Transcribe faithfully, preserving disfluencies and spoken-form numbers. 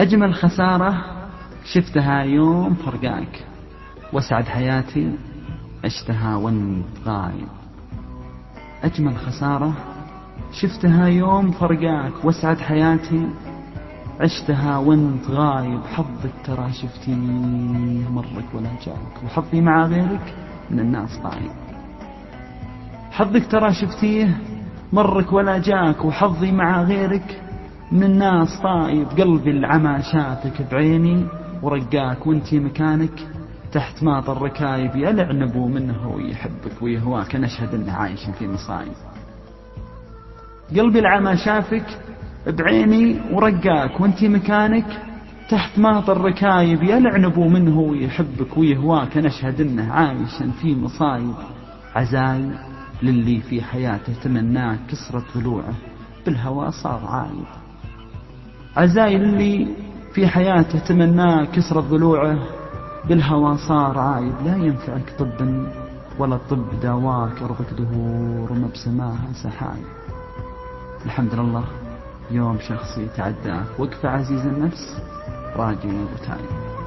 أجمل خسارة شفتها يوم فرقاك، واسعد حياتي عشتها وانت غايب. أجمل خسارة شفتها يوم فرقاك، واسعد حياتي عشتها وانت غايب. حظك ترى شفتيه مرك ولا جاك، وحظي مع غيرك من الناس طايب. حظك ترى شفتيه مرك ولا جاك، وحظي مع غيرك من الناس طايب. قلبي العمى شافك بعيني ورقاك، وانتي مكانك تحت ماط الركايب. يا لعنبو منه يحبك ويهواك، نشهد انه عايش في مصايب. قلبي العمى شافك بعيني ورقاك، وانتي مكانك تحت ماط الركايب. يا لعنبو منه يحبك ويهواك، نشهد انه عايش في مصايب. عزاي للي في حياته تمناه، كسرت ضلوعه بالهوى صار عايب. عزاي للي في حياته تمناه، كسرت ضلوعه بالهوى صار عايب. لا ينفعك طب ولا الطب داواك، أرضك دهور وما بسماها سحايب. الحمد لله يوم شخصي تعداك، وقف عزيز النفس راجي وتايب.